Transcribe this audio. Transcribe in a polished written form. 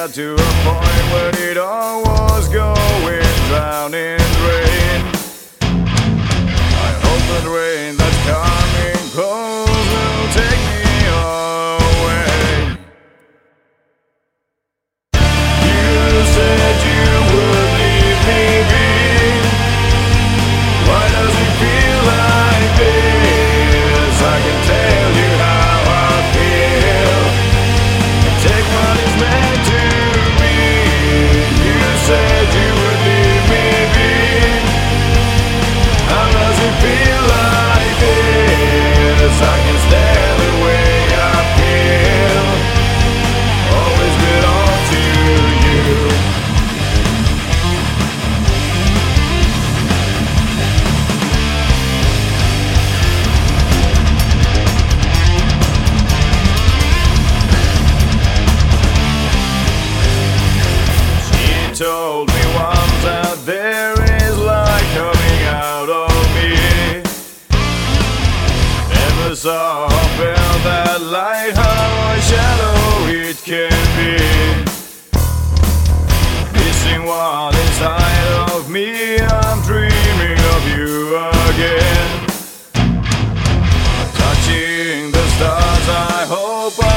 got to a point where it all was going down in rain. I hope that rain that's coming close will take me away. You said you would leave me be. Why does it feel like this? I can tell you how I feel. Take what is meant to be. You said you would leave me be. How does it feel like this? I can stand the way I feel. Always belong to you. She told me once out there is light coming out of me. Never saw or felt that light, how shallow it can be. Missing what inside of me, I'm dreaming of you again. Touching the stars, I hope